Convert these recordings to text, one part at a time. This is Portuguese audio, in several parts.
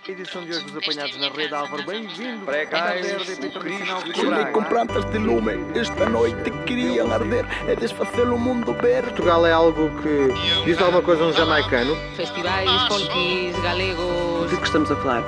Edição de hoje dos Apanhados na Rede, Álvaro, bem-vindo. Precai RDP Internacional de Chilei com plantas de lume, esta noite queriam arder, é desfazer o mundo ver. Portugal é algo que diz alguma coisa a um jamaicano. Festivais folkis galegos. De que estamos a falar?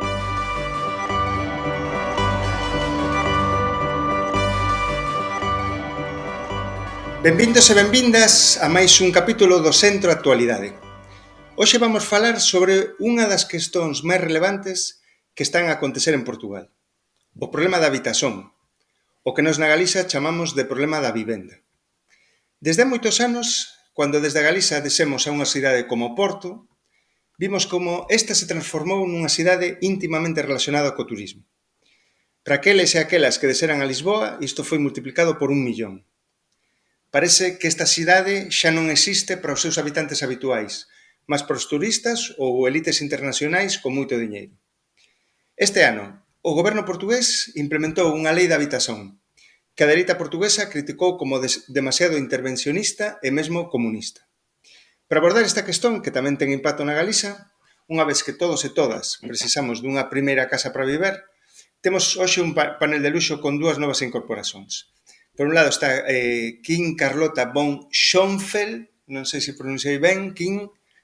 Benvindos e benvindas a máis un capítulo do Centro Actualidade. Hoxe vamos falar sobre unha das cuestións máis relevantes que están a acontecer en Portugal. O problema da habitación, o que nos na Galiza chamamos de problema da vivenda. Desde hai moitos anos, cando desde a Galiza descemos a unha cidade como Porto, vimos como esta se transformou nunha cidade íntimamente relacionada co turismo. Para aqueles e aquelas que deseran a Lisboa, isto foi multiplicado por 1 millón. Parece que esta cidade xa non existe para os seus habitantes habituais, mas para os turistas ou elites internacionais con moito diñeiro. Este ano, o goberno portugués implementou unha lei de habitación que a dereita portuguesa criticou como demasiado intervencionista e mesmo comunista. Para abordar esta cuestión, que tamén ten impacto na Galiza, unha vez que todos e todas precisamos dunha primeira casa para viver, temos hoxe un panel de luxo con dúas novas incorporacións. Por un lado está Kim Carlota von Schönfeld, non sei se pronunciei ben, Kim,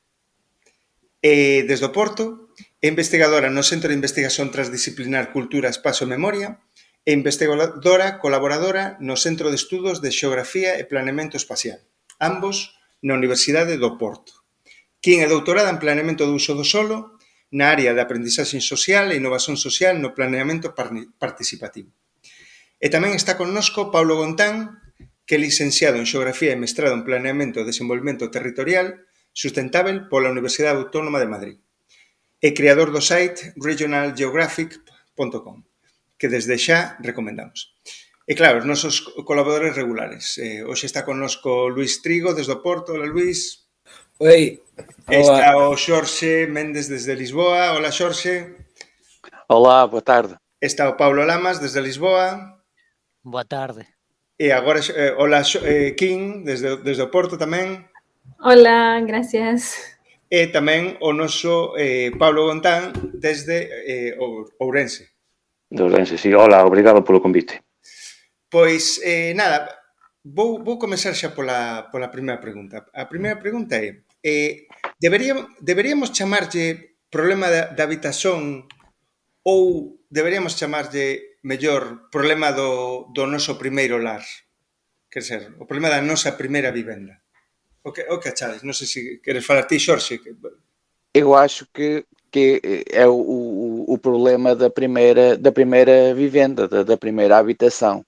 desde o Porto, é investigadora no Centro de Investigación Transdisciplinar Cultura, Espazo e Memoria, e investigadora colaboradora no Centro de Estudos de Xeografía e Planeamento Espacial, ambos na Universidade do Porto. Kim é doutorada en Planeamento do Uso do Solo, na área de Aprendizaxe Social e Innovación Social no Planeamento Participativo. E tamén está connosco Paulo Gontán, que é licenciado en Xeografía e mestrado en Planeamento e Desenvolvemento Territorial Sustentável pola Universidade Autónoma de Madrid. É creador do site regionalgeographic.com, que desde xa recomendamos. E claro, os nosos colaboradores regulares. Hoxe está connosco Luís Trigo, desde o Porto. Hola, Luís. Oi. Está o Xorxe Méndez, desde Lisboa. Hola, Xorxe. Olá, boa tarde. Está o Paulo Lamas, desde Lisboa. Boa tarde. E agora, hola, Kim, desde o Porto tamén. Hola, gracias. E tamén o noso Pablo Gontán, desde Ourense. De Ourense, sí. Hola, obrigado polo convite. Pois, nada, vou comezar xa pola primeira pregunta. A primeira pregunta é, deberíamos chamarlle problema de habitación ou deberíamos chamarlle mellor problema do noso primeiro lar? Quer ser, o problema da nosa primeira vivenda. O que achades? Non sei se queres falar ti, Xorxe. Eu acho que é o problema da primeira vivenda, da primeira habitação.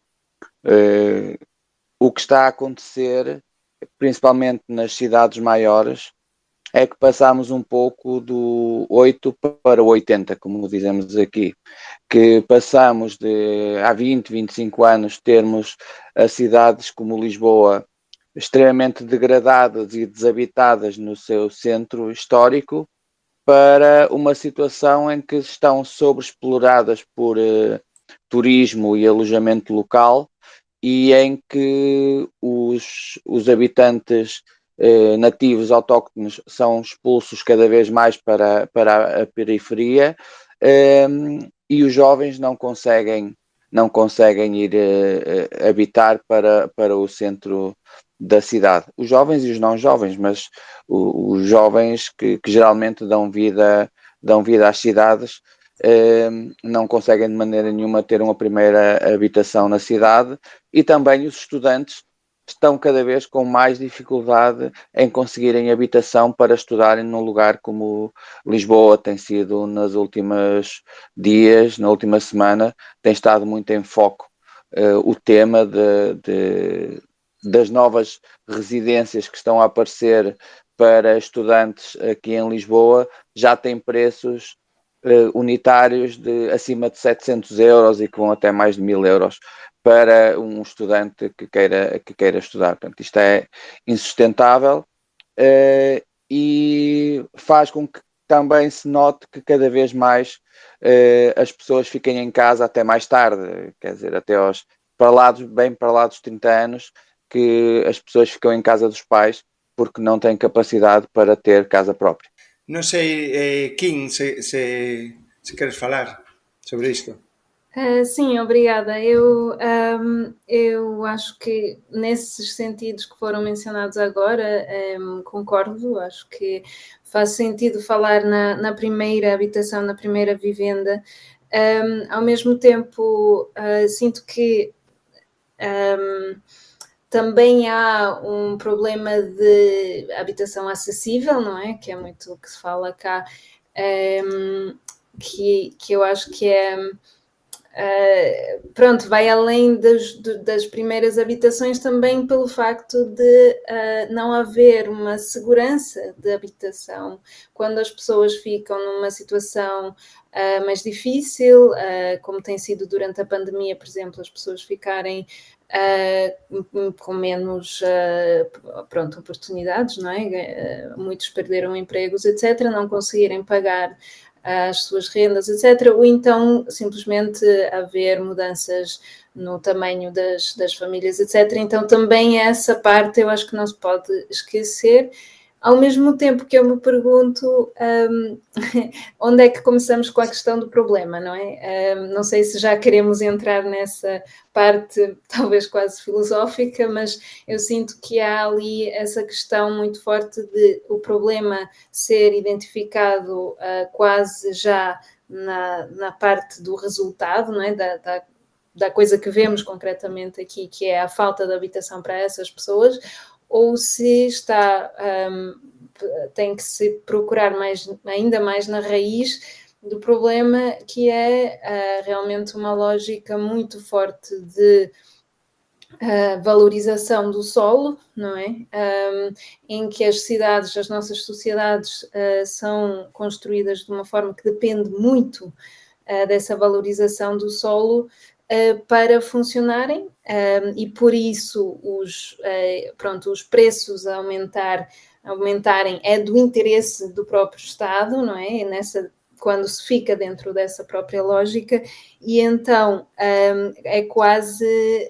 O que está a acontecer, principalmente nas cidades maiores, é que passamos um pouco do 8 para o 80, como dizemos aqui. Que passamos há 20, 25 anos, termos as cidades como Lisboa extremamente degradadas e desabitadas no seu centro histórico, para uma situação em que estão sobreexploradas por turismo e alojamento local, e em que os habitantes nativos autóctones são expulsos cada vez mais para a periferia, e os jovens não conseguem ir habitar para o centro da cidade. Os jovens e os não jovens, mas os jovens que geralmente dão vida às cidades não conseguem de maneira nenhuma ter uma primeira habitação na cidade, e também os estudantes estão cada vez com mais dificuldade em conseguirem habitação para estudarem num lugar como Lisboa. Tem sido nos últimos dias, na última semana, tem estado muito em foco o tema das novas residências que estão a aparecer para estudantes aqui em Lisboa. Já tem preços unitários de acima de 700 euros e que vão até mais de 1000 euros para um estudante que queira estudar. Portanto, isto é insustentável, e faz com que também se note que cada vez mais as pessoas fiquem em casa até mais tarde, quer dizer, até bem para lá dos 30 anos, que as pessoas ficam em casa dos pais porque não têm capacidade para ter casa própria. Non sei, Kim, se queres falar sobre isto. Sim, obrigada. Eu acho que nesses sentidos que foram mencionados agora, concordo. Acho que faz sentido falar na primeira habitação, na primeira vivenda. Ao mesmo tempo, sinto que também há um problema de habitação acessível, não é? Que é muito o que se fala cá, que eu acho que é... pronto, vai além das primeiras habitações também pelo facto de não haver uma segurança de habitação. Quando as pessoas ficam numa situação mais difícil, como tem sido durante a pandemia, por exemplo, as pessoas ficarem com menos oportunidades, não é? Muitos perderam empregos, etc., não conseguirem pagar as suas rendas, etc., ou então simplesmente haver mudanças no tamanho das famílias, etc. Então também essa parte eu acho que não se pode esquecer, ao mesmo tempo que eu me pergunto onde é que começamos com a questão do problema, não é? Não sei se já queremos entrar nessa parte talvez quase filosófica, mas eu sinto que há ali essa questão muito forte de o problema ser identificado quase já na parte do resultado, não é? Da coisa que vemos concretamente aqui, que é a falta de habitação para essas pessoas, ou se tem que se procurar ainda mais na raiz do problema, que é realmente uma lógica muito forte de valorização do solo, não é? Em que as nossas sociedades são construídas de uma forma que depende muito dessa valorização do solo, para funcionarem, e por isso os preços aumentarem é do interesse do próprio Estado, não é? Quando se fica dentro dessa própria lógica, e então é quase...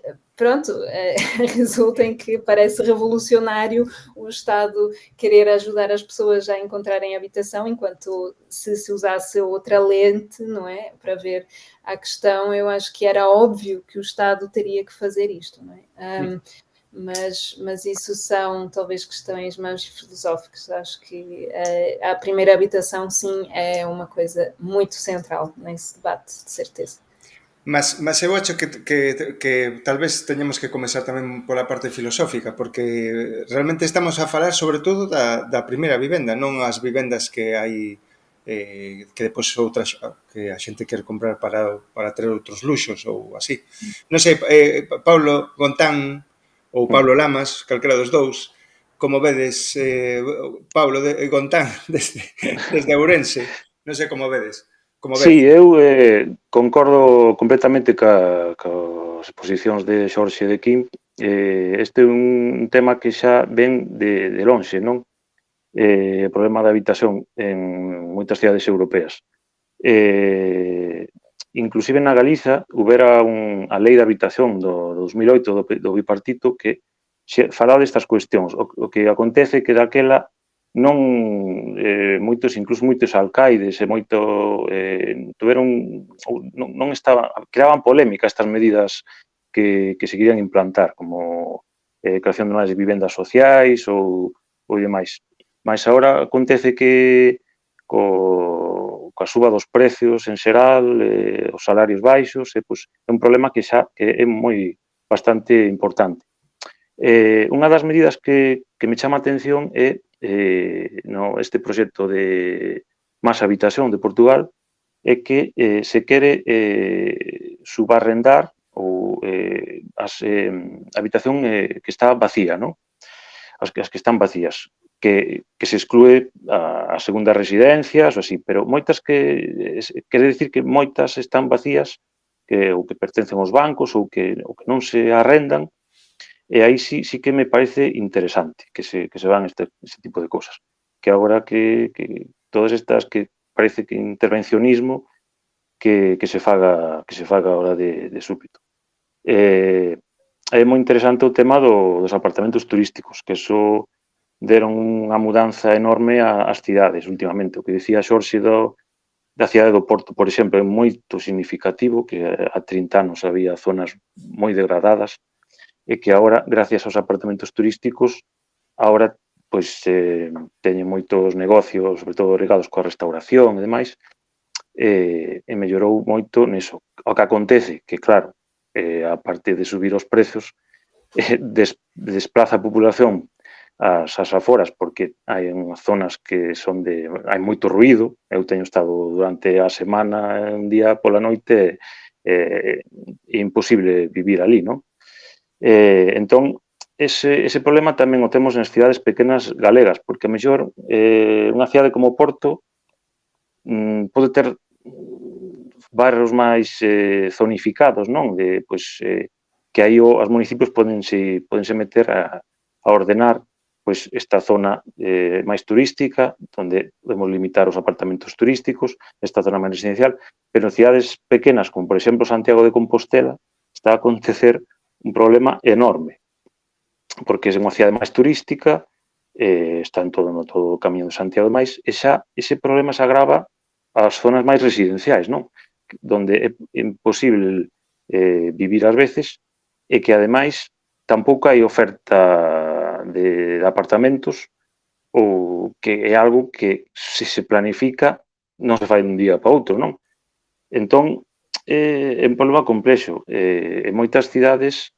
resulta em que parece revolucionário o Estado querer ajudar as pessoas a encontrarem habitação, enquanto se usasse outra lente, não é, para ver a questão, eu acho que era óbvio que o Estado teria que fazer isto, não é? Mas isso são talvez questões mais filosóficas. Acho que a primeira habitação, sim, é uma coisa muito central nesse debate, de certeza. Mas eu acho que talvez teñamos que comezar tamén pola parte filosófica, porque realmente estamos a falar sobre todo da primeira vivenda, non as vivendas que hai que depois outras que a xente quer comprar para ter outros luxos ou así. Non sei, Paulo Gontán ou Paulo Lamas, calquera dos dous, como vedes, Paulo Gontán desde Ourense, non sei como vedes. Sí, eu concordo completamente cas exposicións de Xorxe e de Kim. Este é un tema que xa ven de lonxe, non? O problema da habitación en moitas cidades europeas. Inclusive na Galiza houbera a lei de habitación do 2008 do bipartito que falaba destas cuestións. O que acontece é que daquela non incluso moitos alcaides e creaban polémica estas medidas que se querían implantar, como creación de máis vivendas sociais ou demais. Mas agora acontece que coa suba dos precios en xeral, os salarios baixos, é un problema que xa é bastante importante. Unha das medidas que me chama a atención é este proxecto de Más Habitación de Portugal, é que se quere subarrendar ou a habitación que está vacía, non? As que están vacías, que se exclúe a segundas residencias ou así, pero moitas quere dicir que moitas están vacías ou que pertencen aos bancos ou que non se arrendan. E aí sí que me parece interesante que se van este tipo de cosas. Que agora que todas estas que parece que intervencionismo que se faga ahora de súbito. É moi interesante o tema dos apartamentos turísticos, que eso deron unha mudanza enorme ás cidades últimamente. O que dicía Xorxe da cidade do Porto, por exemplo, é moito significativo que há 30 anos había zonas moi degradadas e que agora, gracias aos apartamentos turísticos, agora pois teñen moitos negocios, sobre todo ligados coa restauración e demais, e mellorou moito neso. O que acontece, que claro, a parte de subir os prezos, desplaza a populación ás aforas, porque hai unhas zonas que son hai moito ruído. Eu teño estado durante a semana, un día pola noite, é imposible vivir ali, non? Entón, ese problema tamén o temos nas cidades pequenas galegas, porque a mellor unha cidade como Porto pode ter barrios máis zonificados, non? Que aí os municipios podense meter a ordenar pois esta zona máis turística, onde podemos limitar os apartamentos turísticos, esta zona máis residencial, pero en cidades pequenas, como por exemplo Santiago de Compostela, está a acontecer un problema enorme, porque é unha cidade máis turística, está en todo o camiño de Santiago e máis, e xa ese problema se agrava ás zonas máis residenciais, non? Donde é imposible vivir ás veces e que, ademais, tampouco hai oferta de apartamentos, ou que é algo que, se se planifica, non se fai dun día para outro, non? Entón, é un problema complexo. En moitas cidades,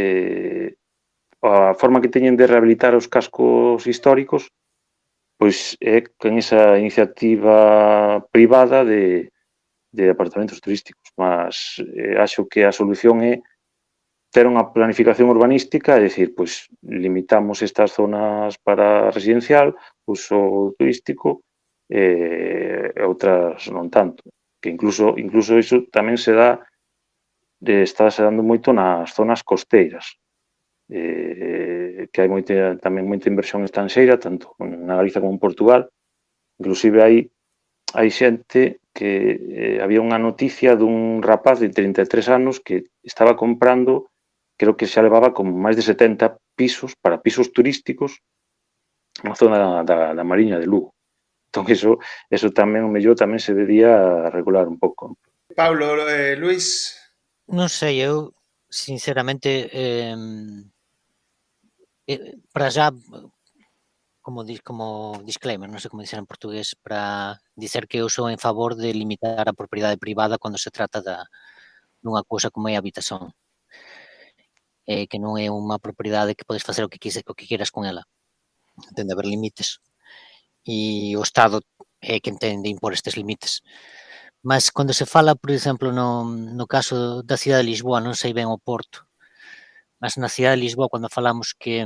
a forma que teñen de rehabilitar os cascos históricos pois é con esa iniciativa privada de apartamentos turísticos, mas acho que a solución é ter unha planificación urbanística, é dicir, pois limitamos estas zonas para residencial, uso turístico, e outras non tanto. Que incluso iso tamén está se dando moito nas zonas costeiras, que hai tamén moita inversión estranxeira, tanto na Galiza como en Portugal. Inclusive hai xente que había unha noticia dun rapaz de 33 anos que estaba comprando, creo que xa levaba como máis de 70 pisos para pisos turísticos na zona da Mariña de Lugo. Entón, eso tamén, o mellor, tamén se debería regular un pouco. Paulo, Luís... Non sei, eu, sinceramente, para já, como disclaimer, non sei como dizer en portugués, para dizer que eu sou en favor de limitar a propiedade privada cando se trata dunha cousa como é a habitación. Que non é unha propiedade que podes facer o que queras con ela. Ten de haber limites. E o Estado é quen ten de impor estes limites. Mas cando se fala, por exemplo, no caso da cidade de Lisboa, non sei ben o Porto, mas na cidade de Lisboa, cando falamos que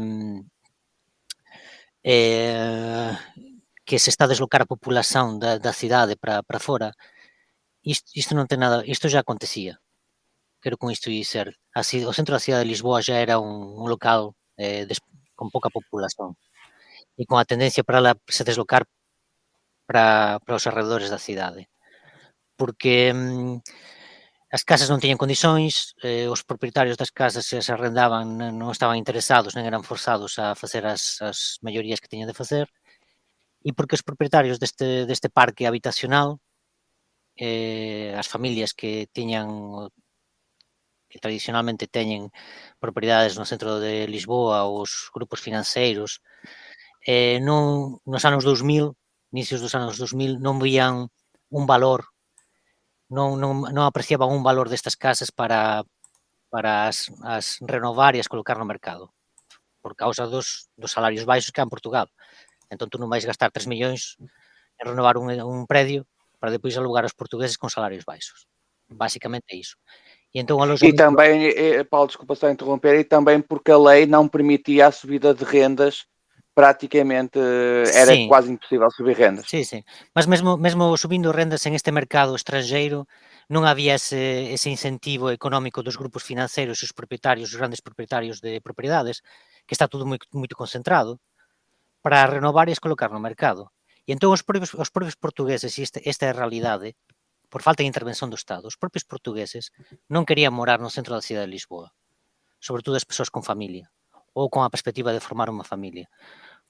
se está a deslocar a populación da cidade para fora, isto non ten nada, isto já acontecía. Quero con isto dizer, o centro da cidade de Lisboa já era un local con pouca populación e con a tendencia para ela se deslocar para os arredores da cidade, porque as casas non tiñan condições, os propietarios das casas se as arrendaban non estaban interesados, non eran forzados a facer as mellorías que tiñan de facer, e porque os propietarios deste parque habitacional, as familias que tradicionalmente teñen propiedades no centro de Lisboa, os grupos financeiros, nos anos 2000, inicios dos anos 2000, non vían un valor, non apreciaban un valor destas casas para as renovar e as colocar no mercado, por causa dos salarios baixos que há en Portugal. Entón, tú non vais gastar 3 millóns en renovar un predio para depois alugar aos portugueses con salarios baixos. Basicamente é iso. E também, Paulo, desculpa só interromper, e também porque a lei não permitia a subida de rendas, praticamente era quase impossível subir rendas. Sí. Mas mesmo subindo rendas en este mercado estrangeiro, non había ese incentivo económico dos grupos financeiros e os grandes propietarios de propiedades, que está todo moito concentrado, para renovar e colocar no mercado. E entón os propios portugueses, e esta é a realidade, por falta de intervención do Estado, os propios portugueses non querían morar no centro da cidade de Lisboa, sobre todo as persoas con familia, ou con a perspectiva de formar unha familia,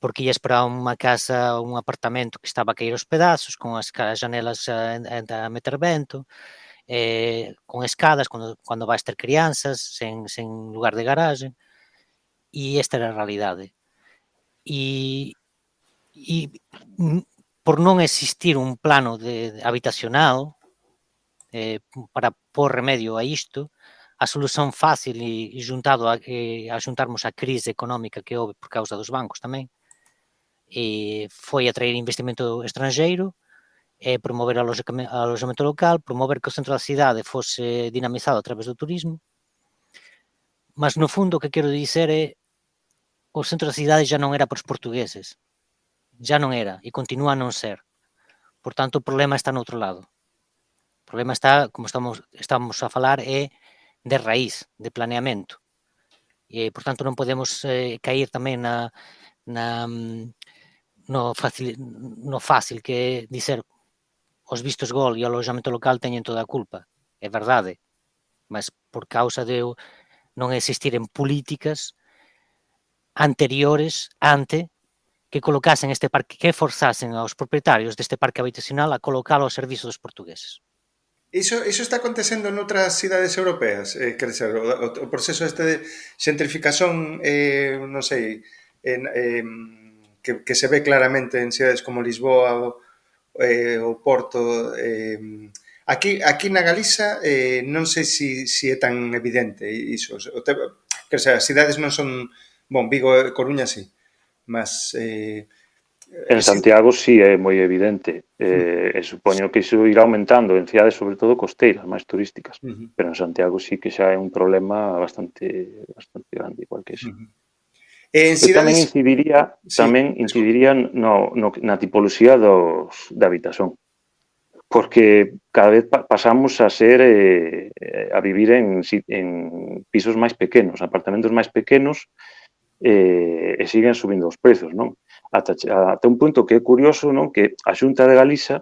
porque ias para unha casa, un apartamento que estaba a cair aos pedazos, con as janelas a meter vento, con escadas, cando vais ter crianzas, sen lugar de garaxe, e esta era a realidade. E por non existir un plano habitacional para pôr remedio a isto, a solución fácil e juntado a juntarmos a crise económica que houve por causa dos bancos tamén, foi atraer investimento estrangeiro, promover alojamento local, promover que o centro da cidade fose dinamizado a través do turismo, mas no fundo o que quero dizer é o centro da cidade já non era para os portugueses, já non era e continúa a non ser. Por tanto, o problema está no outro lado. O problema está, como estamos a falar, é de raíz, de planeamento. E, por tanto, non podemos cair tamén no fácil que é dizer os vistos gol e o alojamento local teñen toda a culpa. É verdade, mas por causa de non existiren políticas anteriores que colocasen este parque, que forzasen aos propietarios deste parque habitacional a colocalo ao servizo dos portugueses. Iso está acontecendo noutras cidades europeas, quer dizer, o proceso este de xentrificación, non sei, que se ve claramente en cidades como Lisboa o Porto. Aquí na Galiza non sei se é tan evidente iso. Quer dizer, as cidades non son... Bon, Vigo e Coruña sí, mas... En Santiago sí é moi evidente, e supoño que iso irá aumentando en cidades sobre todo costeiras, máis turísticas, pero en Santiago sí que xa é un problema bastante grande, igual que iso. Tamén incidiría na tipoloxía da habitación, porque cada vez pasamos a vivir en pisos máis pequenos, apartamentos máis pequenos, e siguen subindo os prezos, non? Ata un punto que é curioso, non? Que a Xunta de Galiza,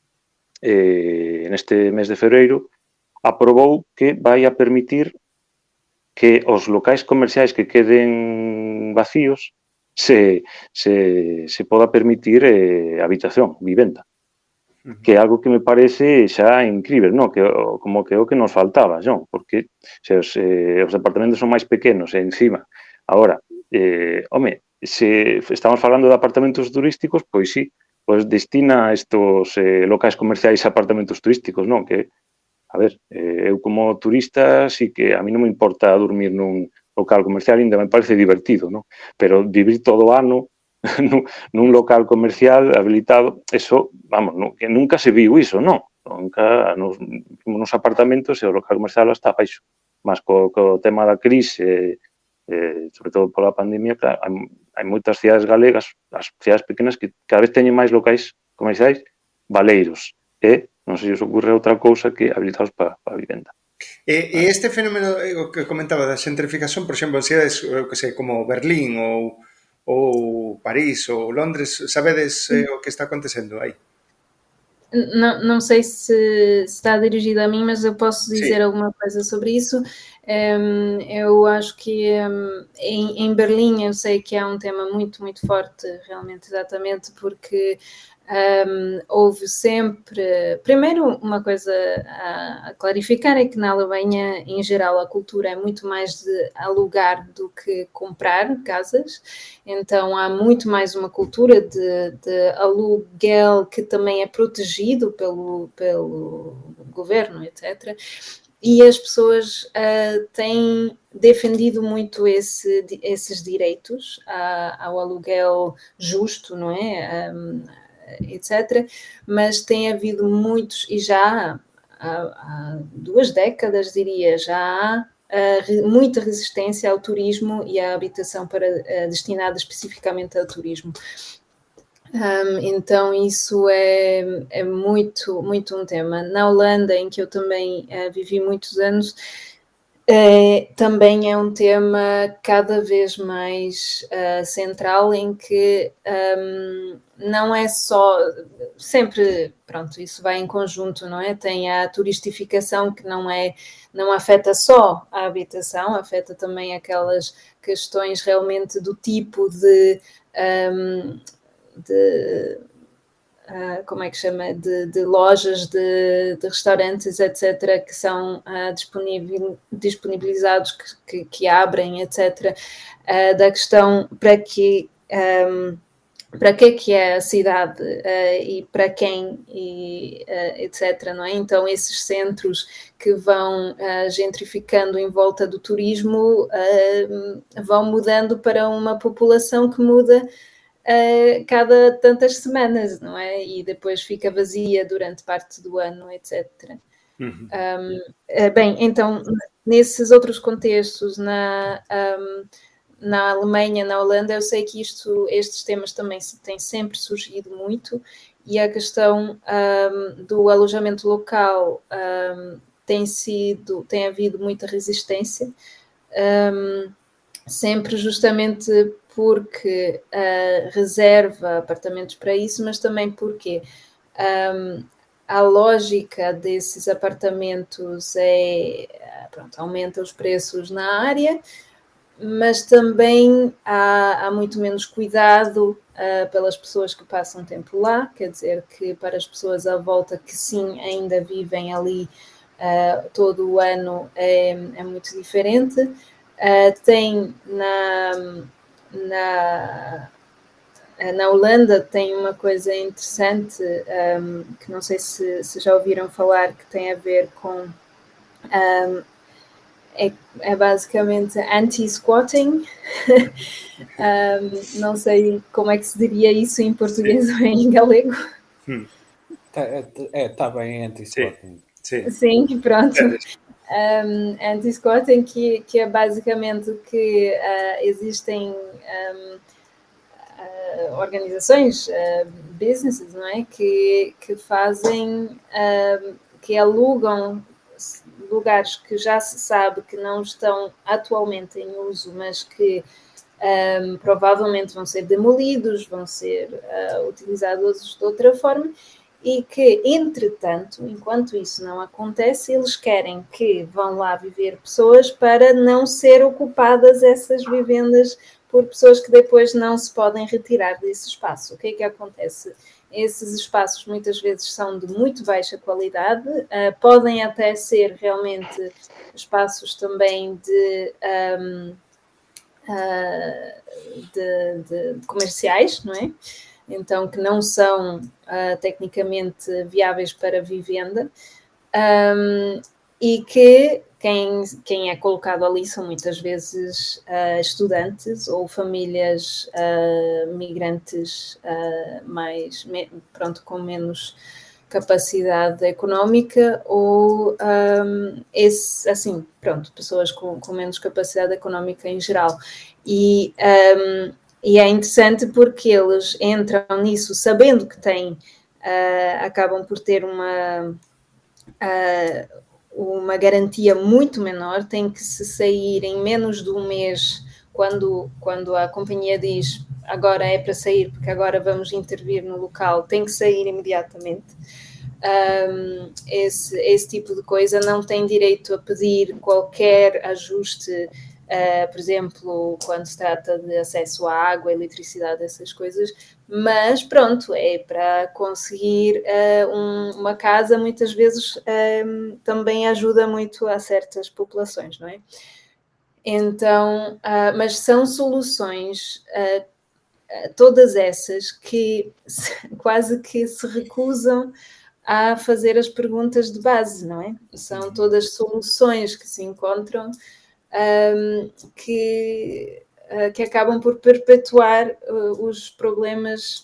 neste mes de febreiro, aprobou que vai a permitir que os locais comerciais que queden vacíos se poda permitir habitación, vivenda. Que é algo que me parece xa incrível, non? Como que é o que nos faltaba, non? Porque se os departamentos son máis pequenos e encima, agora, se estamos falando de apartamentos turísticos, pois sí, pois destina estos locais comerciais a apartamentos turísticos, non? Que, a ver, eu como turista sí que a mí non me importa dormir nun local comercial, ainda me parece divertido, non? Pero vivir todo o ano nun local comercial habilitado, eso, vamos, que nunca se viu iso, non? Nunca nos apartamentos e o local comercial está baixo. Mas co tema da crise, sobre todo pola pandemia, claro, hai moitas cidades galegas, as cidades pequenas, que cada vez teñen máis locais comerciais baleiros, non sei se os ocorre outra cousa que habilitados para a vivenda. E este fenómeno que comentaba da xentrificación, por exemplo, en cidades como Berlín ou París ou Londres, sabedes o que está acontecendo aí? Não sei se está dirigido a mim, mas eu posso dizer alguma coisa sobre isso. Eu acho que em Berlim eu sei que há um tema muito, muito forte, realmente, exatamente, porque houve sempre... Primeiro, uma coisa a clarificar é que na Alemanha, em geral, a cultura é muito mais de alugar do que comprar casas, então há muito mais uma cultura de aluguel que também é protegido pelo governo, etc., e as pessoas têm defendido muito esses direitos ao aluguel justo, não é? Etc. Mas tem havido muitos, e já há 2 décadas, diria, já há muita resistência ao turismo e à habitação destinada especificamente ao turismo. Então isso é muito, muito um tema. Na Holanda, em que eu também vivi muitos anos, também é um tema cada vez mais central, em que não é só... Sempre, pronto, isso vai em conjunto, não é? Tem a turistificação, que não afeta só a habitação, afeta também aquelas questões realmente do tipo de como é que chama, de lojas, de restaurantes, etc., que são disponibilizados, que abrem, etc., da questão para que é a cidade e para quem, e, etc., não é? Então, esses centros que vão gentrificando em volta do turismo vão mudando para uma população que muda cada tantas semanas, não é? E depois fica vazia durante parte do ano, etc. Bem, então, nesses outros contextos, na Alemanha, na Holanda, eu sei que estes temas também têm sempre surgido muito, e a questão do alojamento local tem havido muita resistência, sempre justamente porque reserva apartamentos para isso, mas também porque a lógica desses apartamentos aumenta os preços na área, mas também há muito menos cuidado pelas pessoas que passam tempo lá, quer dizer que para as pessoas à volta que sim ainda vivem ali todo o ano é muito diferente. Tem na Holanda tem uma coisa interessante que não sei se já ouviram falar, que tem a ver com é basicamente anti-squatting. Não sei como é que se diria isso em português ou em galego. Tá bem, anti-squatting. Sim, pronto. Anti-squatting, que é basicamente que existem organizações, businesses, não é? Que fazem, que alugam lugares que já se sabe que não estão atualmente em uso, mas que provavelmente vão ser demolidos, vão ser utilizados de outra forma, e que, entretanto, enquanto isso não acontece, eles querem que vão lá viver pessoas para não ser ocupadas essas vivendas por pessoas que depois não se podem retirar desse espaço. O que é que acontece? Esses espaços muitas vezes são de muito baixa qualidade, podem até ser realmente espaços também de comerciais, não é? Então, que não são tecnicamente viáveis para vivenda, e que quem é colocado ali são muitas vezes estudantes ou famílias migrantes com menos capacidade económica, ou pessoas com menos capacidade económica em geral. E é interessante porque eles entram nisso sabendo que acabam por ter uma garantia muito menor, tem que se sair em menos de um mês, quando a companhia diz agora é para sair, porque agora vamos intervir no local, tem que sair imediatamente. Esse tipo de coisa não tem direito a pedir qualquer ajuste, por exemplo, quando se trata de acesso à água, eletricidade, essas coisas, mas pronto, é para conseguir uma casa, muitas vezes também ajuda muito a certas populações, não é? Então, mas são soluções, todas essas, que quase que se recusam a fazer as perguntas de base, não é? São todas soluções que se encontram que acabam por perpetuar os problemas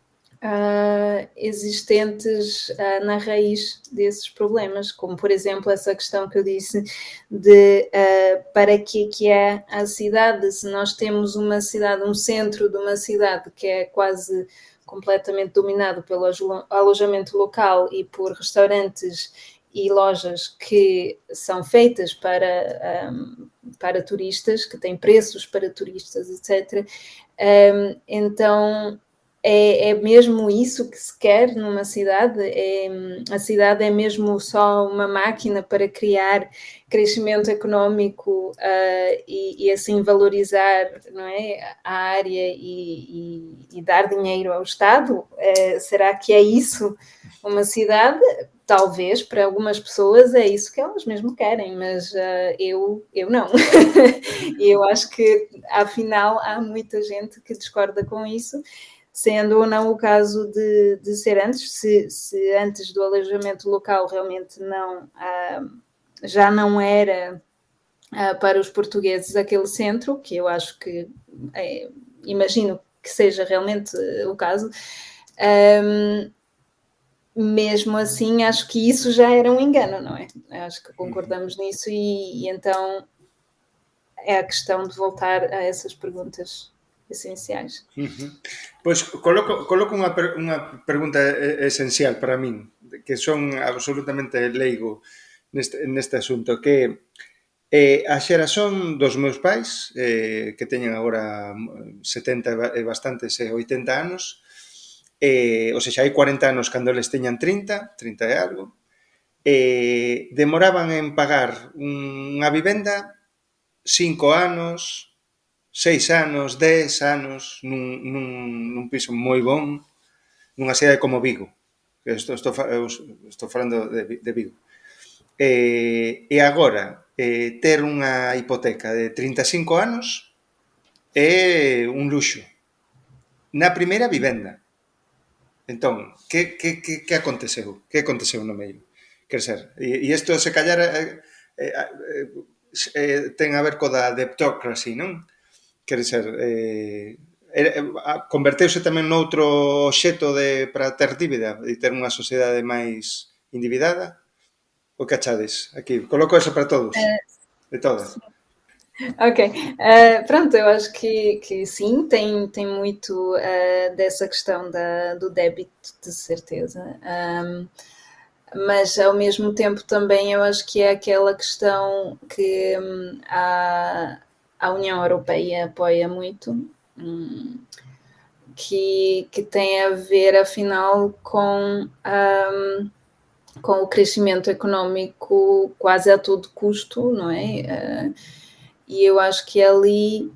existentes na raiz desses problemas, como, por exemplo, essa questão que eu disse de para que é a cidade, se nós temos uma cidade, um centro de uma cidade que é quase completamente dominado pelo alojamento local e por restaurantes e lojas que são feitas para turistas, que têm preços para turistas, etc. Então É mesmo isso que se quer numa cidade? A cidade é mesmo só uma máquina para criar crescimento económico e assim valorizar, não é, a área e dar dinheiro ao Estado? Será que é isso uma cidade? Talvez para algumas pessoas é isso que elas mesmo querem, mas eu não. E eu acho que, afinal, há muita gente que discorda com isso, sendo ou não o caso de ser antes, se antes do alojamento local realmente já não era para os portugueses aquele centro, que eu acho que, imagino que seja realmente o caso, mesmo assim acho que isso já era um engano, não é? Acho que concordamos nisso e então é a questão de voltar a essas perguntas essenciais. Pois coloco unha pregunta esencial para min, que son absolutamente leigo neste asunto, que a xeración dos meus pais, que teñen agora 70 e bastantes 80 anos, ou seja, hai 40 anos cando eles teñan 30 e algo, demoraban en pagar unha vivenda 5 anos, 6 anos, 10 anos, nun piso moi bon, nunha cidade como Vigo. Estou falando de Vigo. E agora, ter unha hipoteca de 35 anos é un luxo. Na primeira vivenda. Entón, que aconteceu? Que aconteceu no medio? Quer ser, e isto se callar ten a ver co da debtocracy, non? Quer ser, converteuse tamén noutro obxecto para ter dívida e ter unha sociedade máis endividada? O que achades? Aquí, coloco eso para todos, de todas. Ok, pronto, eu acho que sim, tem muito dessa questão do débito, de certeza. Mas ao mesmo tempo também eu acho que é aquela questão que a União Europeia apoia muito, que tem a ver afinal com o crescimento económico quase a todo custo, não é? E eu acho que ali,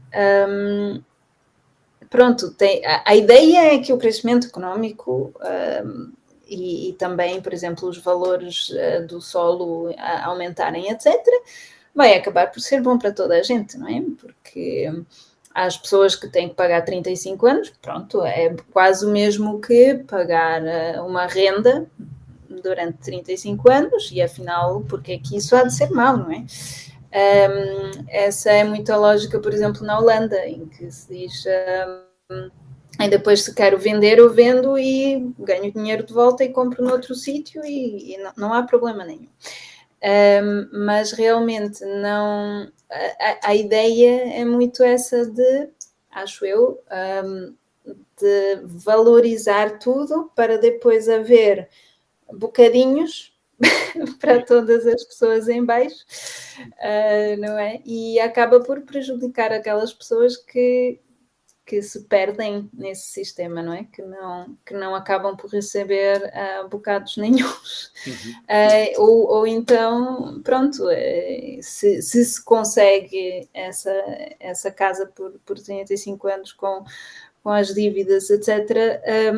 pronto, a ideia é que o crescimento económico e também, por exemplo, os valores do solo aumentarem, etc., vai acabar por ser bom para toda a gente, não é? Porque as pessoas que têm que pagar 35 anos, pronto, é quase o mesmo que pagar uma renda durante 35 anos e, afinal, porque é que isso há de ser mau, não é? Essa é muito a lógica, por exemplo, na Holanda, em que se diz e depois se quero vender, eu vendo e ganho dinheiro de volta e compro noutro sítio e não há problema nenhum. Mas realmente não... A ideia é muito essa de, acho eu, de valorizar tudo para depois haver bocadinhos para todas as pessoas em baixo, não é? E acaba por prejudicar aquelas pessoas que se perdem nesse sistema, não é? Que não acabam por receber bocados nenhuns. Ou então, pronto, se consegue essa casa por 35 anos com as dívidas, etc.,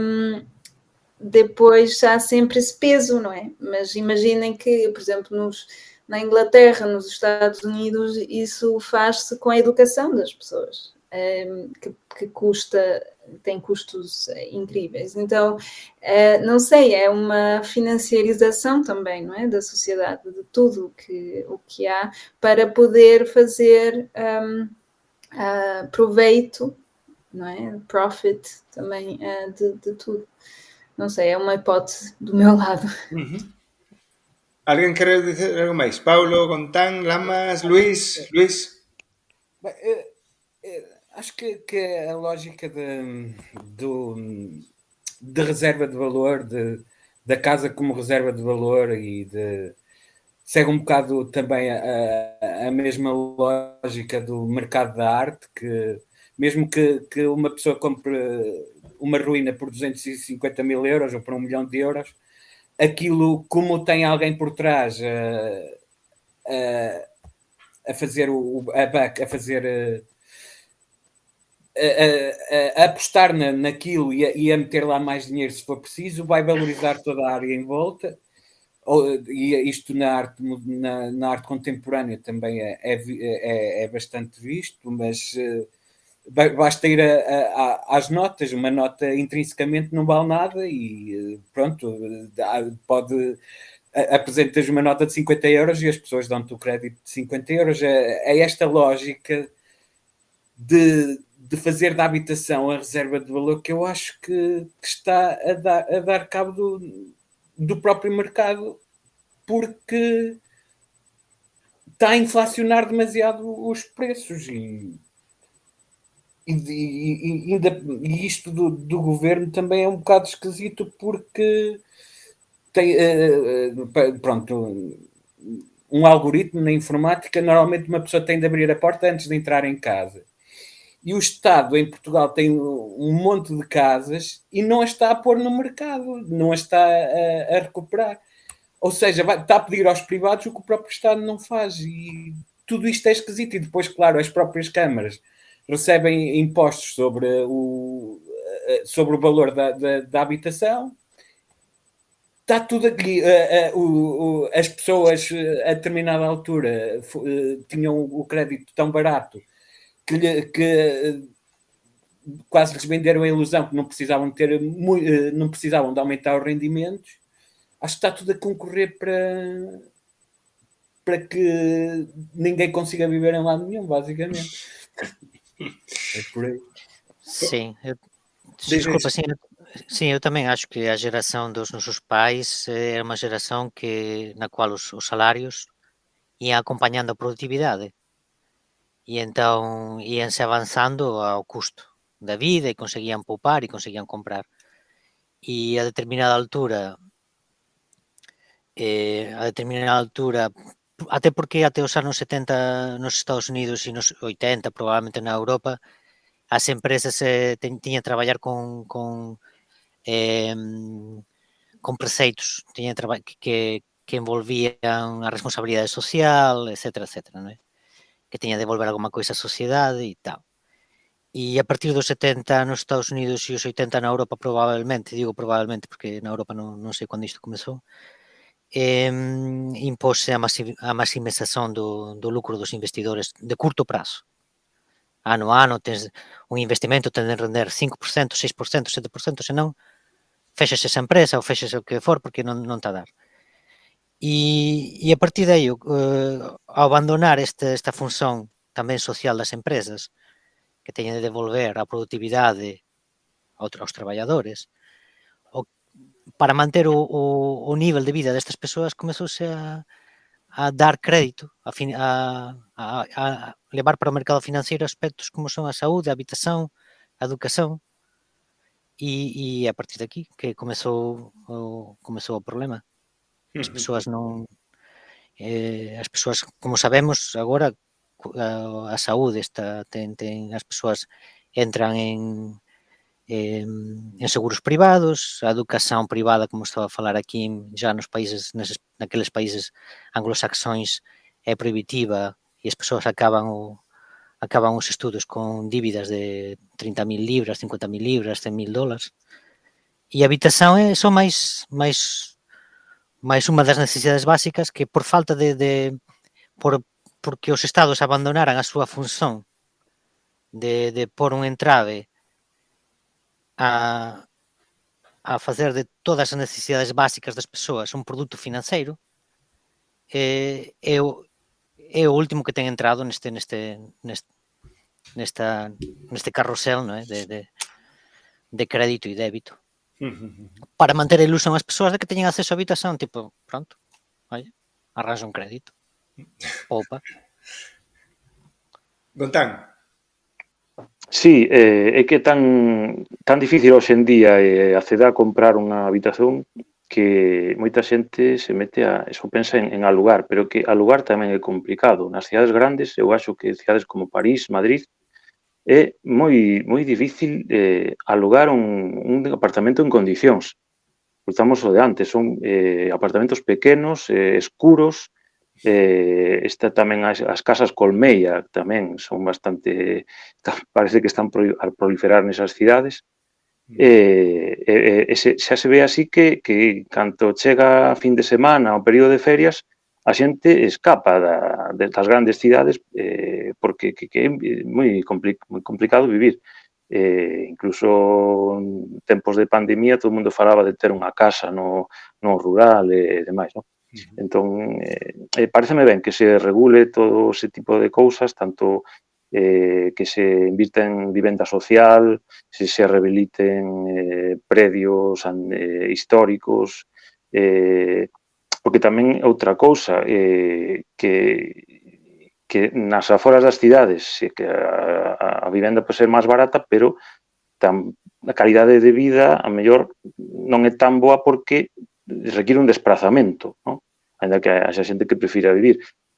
depois há sempre esse peso, não é? Mas imaginem que, por exemplo, na Inglaterra, nos Estados Unidos, isso faz-se com a educação das pessoas, que tem custos incríveis. Então, não sei, é uma financiarização também, não é? Da sociedade, de tudo o que há, para poder fazer proveito, não é? Profit também de tudo. Não sei, é uma hipótese do meu lado. Alguén quere dizer algo máis? Paulo, Gontán, Lamas, Luís? Bem, acho que a lógica de reserva de valor, da casa como reserva de valor e segue um bocado também a mesma lógica do mercado da arte, que mesmo que uma pessoa compre uma ruína por 250 mil euros ou por 1 milhão de euros, aquilo, como tem alguém por trás a fazer a apostar naquilo e a meter lá mais dinheiro se for preciso, vai valorizar toda a área em volta. E isto na arte contemporânea também é bastante visto, mas basta ir às notas. Uma nota intrinsecamente não vale nada e pronto, pode apresentas uma nota de 50 euros e as pessoas dão-te o crédito de 50 euros. É esta lógica de fazer da habitação a reserva de valor que eu acho que está a dar cabo do próprio mercado, porque está a inflacionar demasiado os preços e isto do governo também é um bocado esquisito, porque tem pronto, um algoritmo na informática, normalmente uma pessoa tem de abrir a porta antes de entrar em casa. E o Estado em Portugal tem um monte de casas e não as está a pôr no mercado, não as está a recuperar. Ou seja, está a pedir aos privados o que o próprio Estado não faz. E tudo isto é esquisito. E depois, claro, as próprias câmaras recebem impostos sobre o valor da habitação. Está tudo aqui. As pessoas, a determinada altura, tinham o crédito tão barato que quase lhes venderam a ilusão que não precisavam de aumentar os rendimentos. Acho que está tudo a concorrer para que ninguém consiga viver em lado nenhum, basicamente. É por aí. Sim, desculpa, sim, eu também acho que a geração dos nossos pais é uma geração na qual os salários iam acompanhando a produtividade. E então iam-se avançando ao custo da vida e conseguiam poupar e conseguiam comprar. E a determinada altura, até porque até os anos 70 nos Estados Unidos e nos 80 probablemente na Europa, as empresas tiñan que traballar con preceitos, tiñan que envolvían a responsabilidade social, etcétera, non é? Que teña de devolver alguma coisa á sociedade e tal. E a partir dos 70 nos Estados Unidos e os 80 na Europa, probablemente, digo probablemente porque na Europa non sei cando isto comezou, impose a maximización do lucro dos investidores de curto prazo. Ano a ano tens un investimento, ten de render 5%, 6%, 7%, senón fexas esa empresa ou fexas o que for porque non está a dar. E a partir de aí, ao abandonar esta función tamén social das empresas, que teñen de devolver a produtividade aos traballadores, para manter o nivel de vida destas persoas, comezouse a dar crédito, a levar para o mercado financiero aspectos como son a saúde, a habitación, a educación, e a partir de aquí que comezou o problema. As persoas como sabemos agora, a saúde as persoas entran en seguros privados, a educación privada, como estaba a falar aquí, já naqueles países anglosaxóns é prohibitiva e as persoas acaban os estudos con dívidas de 30.000 libras, 50.000 libras, 100.000 dólares. E a habitación é só máis unha das necesidades básicas que por falta porque os estados abandonaran a súa función de pôr un entrave a facer de todas as necesidades básicas das persoas un produto financeiro, é o último que ten entrado neste carrusel, non é? De crédito e débito. Para manter a ilusión as persoas de que teñen acceso a habitación, tipo, pronto, arranxa un crédito, poupa. Gontán. Sí, é que é tan difícil hoxe en día acceder a comprar unha habitación que moita xente se mete eso pensa en alugar, pero que alugar tamén é complicado. Nas cidades grandes, eu acho que cidades como París, Madrid, é moi difícil alugar un apartamento en condicións. Estamos o de antes, son apartamentos pequenos, escuros, está tamén as casas colmeia, tamén son bastante, parece que están a proliferar nesas cidades, xa se ve así que canto chega a fin de semana, o período de ferias, a xente escapa das grandes cidades porque é moi complicado vivir. Incluso en tempos de pandemia todo o mundo falaba de ter unha casa no rural e demais, non? Entón, pareceme ben que se regule todo ese tipo de cousas, tanto que se invita en vivenda social, se rehabiliten predios históricos, porque tamén outra cousa que nas aforas das cidades que a vivenda pode ser máis barata, pero a calidade de vida a mellor non é tan boa porque requiere un desplazamento, non? Ainda que haxa xente que prefira vivir.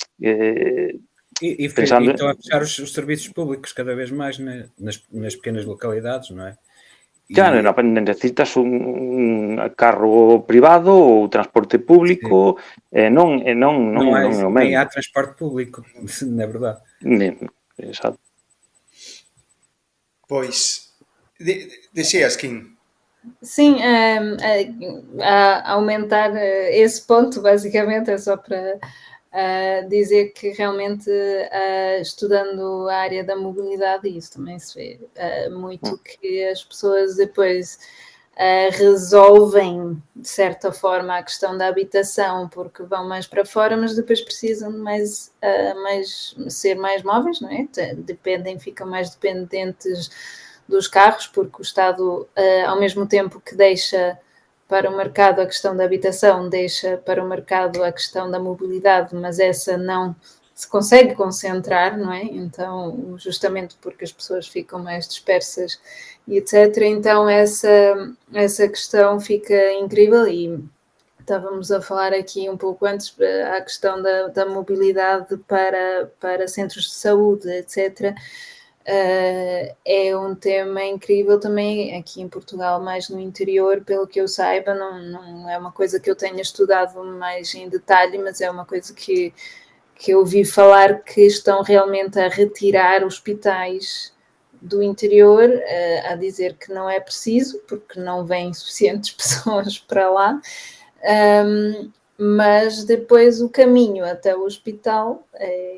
Estão a fechar os serviços públicos cada vez máis nas pequenas localidades, non é? Claro, necesitas un carro privado ou transporte público, non há transporte público, na verdade. Exacto. Pois, decías, Kim? Sim, a aumentar esse ponto, basicamente, é só para dizer que realmente estudando a área da mobilidade, isso também se vê muito que as pessoas depois resolvem, de certa forma, a questão da habitação porque vão mais para fora, mas depois precisam de ser mais móveis, não é? Ficam mais dependentes dos carros, porque o Estado, ao mesmo tempo que deixa para o mercado a questão da habitação, deixa para o mercado a questão da mobilidade, mas essa não se consegue concentrar, não é? Então, justamente porque as pessoas ficam mais dispersas e etc. Então, essa questão fica incrível e estávamos a falar aqui um pouco antes a questão da mobilidade para centros de saúde, etc., é um tema incrível também aqui em Portugal, mais no interior, pelo que eu saiba, não é uma coisa que eu tenha estudado mais em detalhe, mas é uma coisa que eu ouvi falar que estão realmente a retirar hospitais do interior, a dizer que não é preciso, porque não vêm suficientes pessoas para lá, mas depois o caminho até o hospital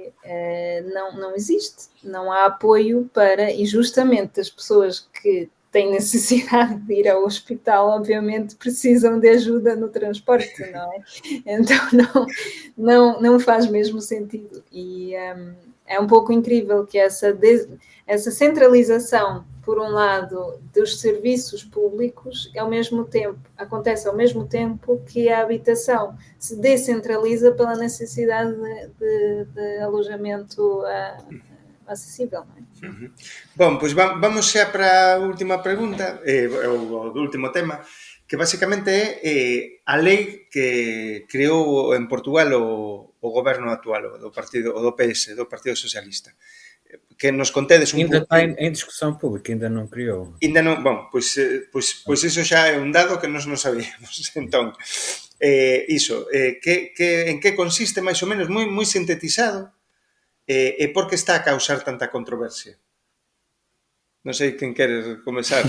não existe, não há apoio para, e justamente as pessoas que têm necessidade de ir ao hospital, obviamente precisam de ajuda no transporte, não é? Então não faz mesmo sentido, e é um pouco incrível que essa centralização, por um lado, dos serviços públicos, acontece ao mesmo tempo que a habitação se descentraliza pela necessidade de alojamento acessível. Não é? Uhum. Bom, pois vamos xa para a última pregunta, o último tema, que basicamente é a lei que creou en Portugal o goberno actual, do PS, do Partido Socialista. Que nos contedes un pouco... Ainda está em discussão pública, ainda non criou. Ainda non, bom, pois iso xa é un dado que nós non sabíamos. Entón, iso, en que consiste máis ou menos, moi sintetizado, e por que está a causar tanta controversia? Non sei quen queres comezar.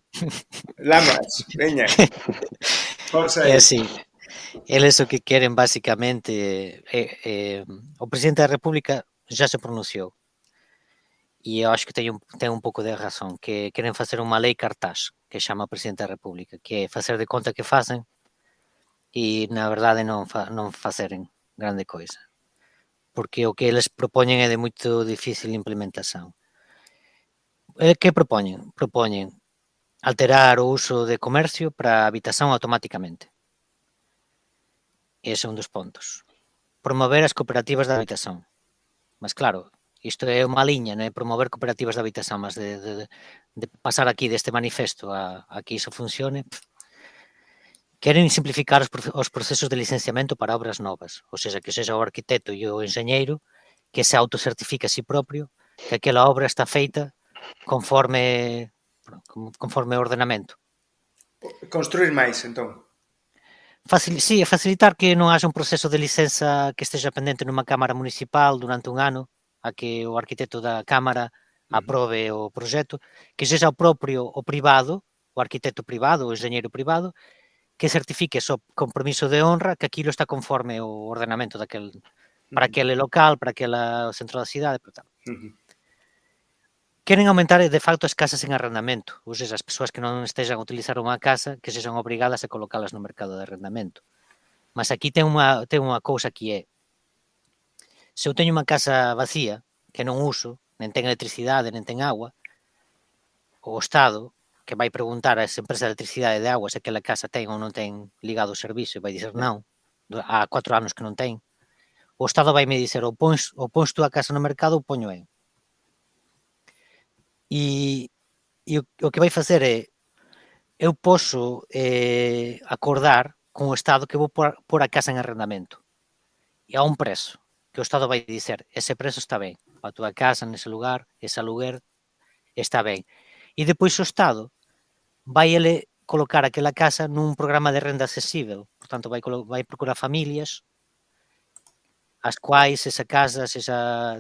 Lamas, veña. Forza. É así. Eles o que queren basicamente o Presidente da República já se pronunciou. E eu acho que tem un pouco de razón, que queren facer unha lei cartaz, que chama Presidente da República, que é facer de conta que facen e, na verdade, non faceren grande coisa. Porque o que eles propoñen é de moito difícil implementación. Que propoñen? Propoñen alterar o uso de comercio para habitación automáticamente. Ese é un dos pontos. Promover as cooperativas de habitación. Mas, claro, isto é unha liña, non é? Promover cooperativas de habitación, mas de pasar aquí deste manifesto a que iso funcione. Queren simplificar os procesos de licenciamento para obras novas, ou seja, que sexa o arquitecto e o enxeñeiro que se autocertifique a si propio que aquela obra está feita conforme o ordenamento. Construir máis, entón. Facilitar que non haxa un proceso de licenza que esteja pendente nunha Cámara Municipal durante un ano a que o arquitecto da Cámara aprobe o proxecto, que sexa o propio o privado, o arquitecto privado, o enxeñeiro privado, que certifique so compromiso de honra que aquilo está conforme o ordenamento para aquele local, para aquela centro da cidade, para tal. Queren aumentar, de facto, as casas en arrendamento, ou seja, as persoas que non estejan a utilizar unha casa que sexan obrigadas a colocalas no mercado de arrendamento. Mas aquí ten unha cousa que é, se eu teño unha casa vacía, que non uso, nen ten electricidade, nen ten agua, o Estado, que vai preguntar ás empresas de electricidade e de agua se aquela casa ten ou non ten ligado o servicio, vai dizer non, há 4 anos que non ten, o Estado vai me dizer ou pons tú a casa no mercado ou poño eu. E o que vai facer é, eu poso acordar con o Estado que vou pôr a casa en arrendamento e a un prezo, que o Estado vai dizer, ese prezo está ben, a túa casa nese lugar, ese aluguer está ben. E depois o Estado vai ele colocar aquela casa nun programa de renda accesible, portanto vai procurar familias as quais esa casa sexa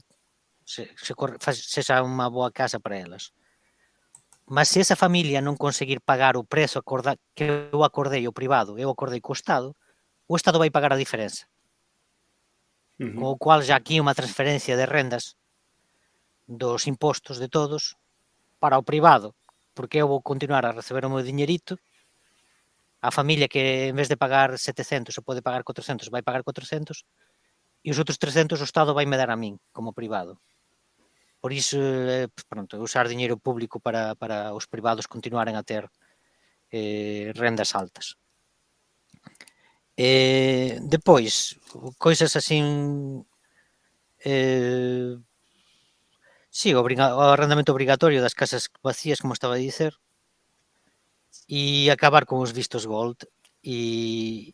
unha boa casa para elas. Mas se esa familia non conseguir pagar o prezo que eu acordei o privado, eu acordei co Estado, o Estado vai pagar a diferenza. Con o cual já aquí unha transferencia de rendas dos impostos de todos para o privado, porque eu vou continuar a receber o meu diñerito, a familia que en vez de pagar 700 se pode pagar 400, vai pagar 400, e os outros 300 o Estado vai me dar a min, como privado. Por iso, usar diñeiro público para os privados continuaren a ter rendas altas. Depois, coisas así, o arrendamento obrigatorio das casas vacías, como estaba a dicer, e acabar con os vistos gold e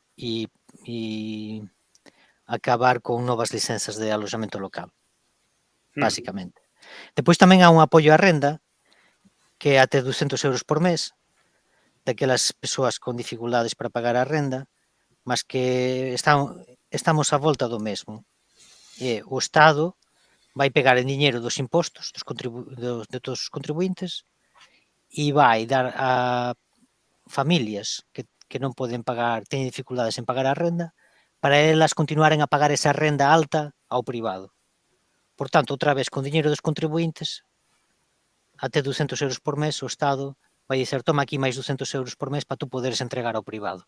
acabar con novas licenzas de alojamento local, basicamente. Depois tamén há un apoio á renda que é até 200 euros por mes daquelas persoas con dificultades para pagar a renda, mas que estamos á volta do mesmo. O Estado vai pegar en diñeiro dos impostos de todos os contribuintes e vai dar a familias que non poden pagar, teñen dificultades en pagar a renda, para elas continuaren a pagar esa renda alta ao privado. Por tanto, outra vez, con diñeiro dos contribuintes, até 200 euros por mes, o Estado vai dizer, toma aquí máis 200 euros por mes para tú poderes entregar ao privado.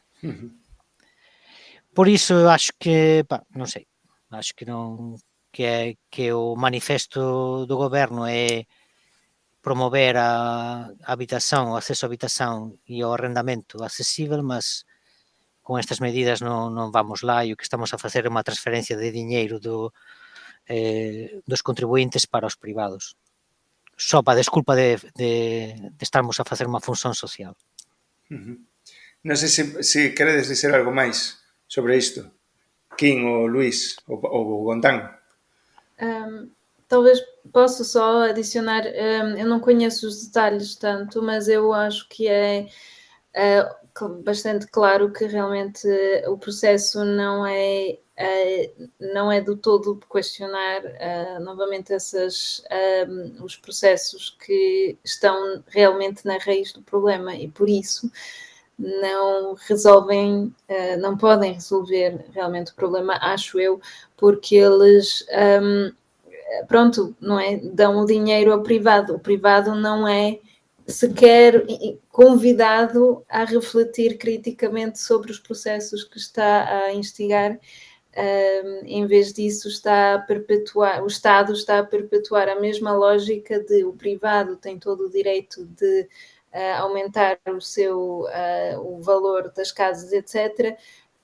Por iso, acho que, non sei, acho que non, que o manifesto do goberno é promover a habitación, o acceso á habitación e o arrendamento accesible, mas con estas medidas non vamos lá e o que estamos a facer é unha transferencia de diñeiro dos contribuintes para os privados. Só para desculpa de estarmos a facer unha función social. Non sei se queredes dizer algo máis sobre isto. Kim ou Luís ou Gontán. Talvez possa só adicionar, eu não conheço os detalhes tanto, mas eu acho que é bastante claro que realmente o processo não é do todo questionar novamente os processos que estão realmente na raiz do problema e por isso não podem resolver realmente o problema, acho eu, porque eles não é, dão o dinheiro ao privado. O privado não é sequer convidado a refletir criticamente sobre os processos que está a instigar. Em vez disso, o Estado está a perpetuar a mesma lógica de o privado tem todo o direito de aumentar o valor das casas, etc.,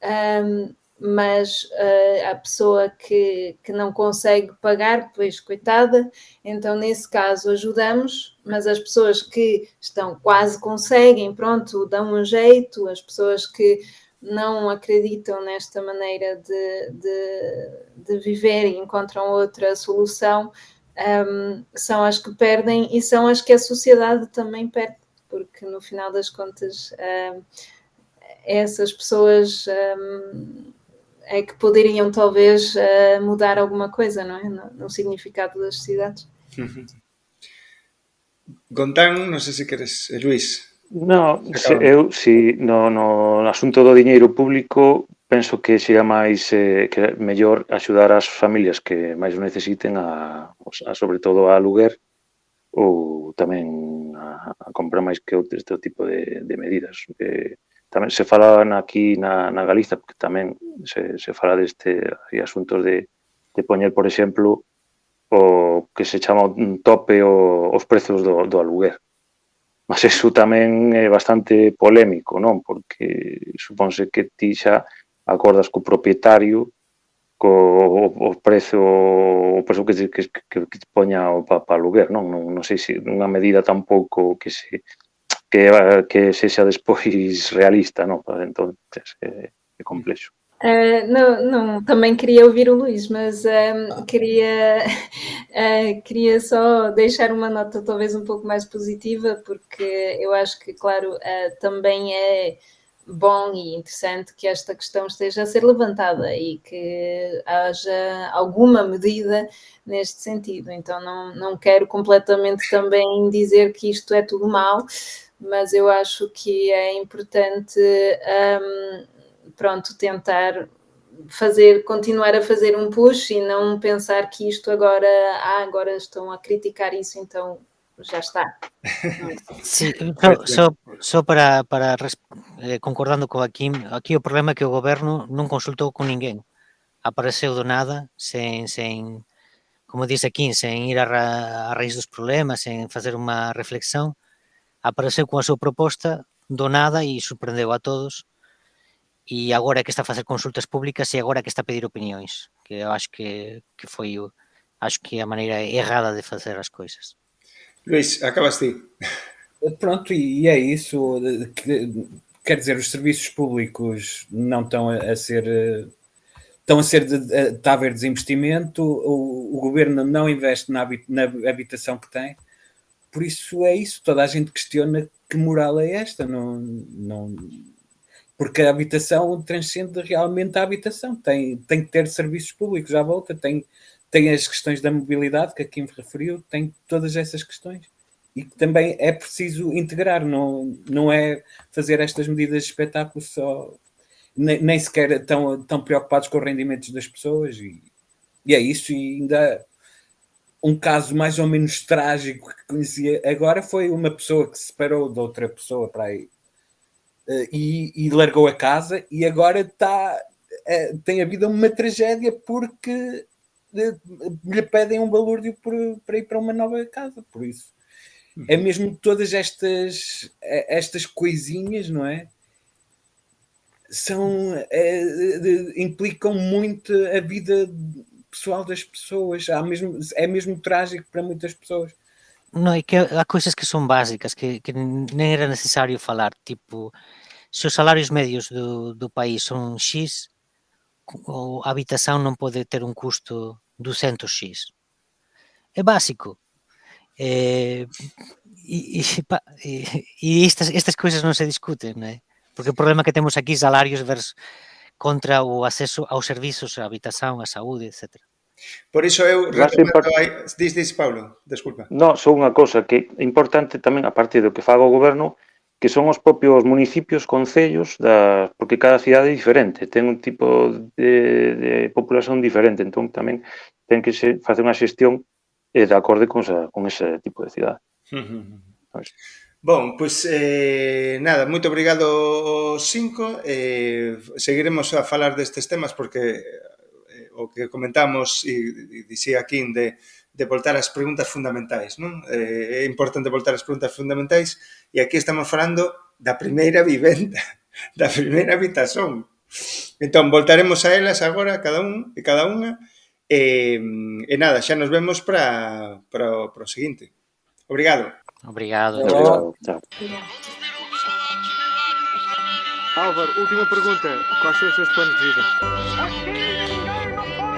mas a pessoa que não consegue pagar, pois coitada, então nesse caso ajudamos, mas as pessoas que quase conseguem, dão um jeito, as pessoas que não acreditam nesta maneira de viver e encontram outra solução, são as que perdem e são as que a sociedade também perde, porque no final das contas essas pessoas é que poderiam talvez mudar alguma coisa, não é? No significado das cidades. Gontán, non sei se queres, Luís. No, no asunto do diñeiro público penso que sería máis que mellor axudar as familias que máis o necesiten a sobre todo a aluguer ou tamén a comprar máis que este tipo de medidas. Tamén se fala aquí na Galiza, porque tamén se fala deste asuntos de poñer, por exemplo, o que se chama un tope os prezos do aluguer. Mas eso tamén é bastante polémico, non? Porque supónse que ti xa acordas co propietario o prezo que te poña para aluguer, non? Non sei se unha medida tampouco que sexa despois realista, non? Entón, é complexo. Não, também queria ouvir o Luís, mas queria só deixar uma nota talvez um pouco mais positiva, porque eu acho que, claro, também é bom e interessante que esta questão esteja a ser levantada e que haja alguma medida neste sentido. Então não quero completamente também dizer que isto é tudo mau, mas eu acho que é importante tentar continuar a fazer um push e não pensar que isto agora estão a criticar isso, então já está. Sí, só para concordando co Joaquín, aquí o problema é que o goberno non consultou con ninguén. Apareceu do nada, sen como dice aquí, sen ir a raíz dos problemas, sen facer unha reflexión. Apareceu coa súa proposta do nada e sorprendeu a todos. E agora é que está a facer consultas públicas e agora é que está a pedir opinións, que eu acho que foi a maneira errada de facer as coisas. Luís, acabas ti. Pronto, e é isso. Quer dizer, os serviços públicos não estão a ser... Está a haver desinvestimento, o governo não investe na habitação que tem. Por isso é isso. Toda a gente questiona que moral é esta. Porque a habitação transcende realmente a habitação. Tem que ter serviços públicos à volta, tem as questões da mobilidade que aqui me referiu, tem todas essas questões. E que também é preciso integrar, não é fazer estas medidas de espetáculo só, nem sequer tão preocupados com os rendimentos das pessoas. E é isso. E ainda um caso mais ou menos trágico que conheci agora foi uma pessoa que se separou de outra pessoa para aí. E largou a casa e agora tem havido uma tragédia porque lhe pedem um balúrdio para ir para uma nova casa. Por isso é mesmo todas estas coisinhas, não é? Implicam muito a vida pessoal das pessoas. É mesmo trágico para muitas pessoas. Não, é que há coisas que são básicas que nem era necessário falar, tipo, se os salários médios do país são X, a habitação não pode ter um custo 200X. É básico. E estas coisas não se discutem, não é? Porque o problema que temos aqui, salários contra o acesso aos serviços, a habitação, a saúde, etc. Por iso eu diz, Pablo, desculpa. Non, só unha cousa que é importante tamén, a parte do que faga o goberno, que son os propios municipios, concellos, porque cada cidade é diferente, ten un tipo de populación diferente, entón tamén ten que facer unha xestión de acorde con ese tipo de cidade. Bon, pois nada, moito obrigado aos 5. Seguiremos a falar destes temas porque o que comentamos e dixía aquí de voltar ás preguntas fundamentais, non? É importante voltar ás preguntas fundamentais e aquí estamos falando da primeira vivenda, da primeira habitación. Entón, voltaremos a elas agora, cada un e cada unha, e nada, xa nos vemos para o seguinte. Obrigado. Obrigado. Chao. Álvaro, última pergunta. Quais são os seus planos de vida?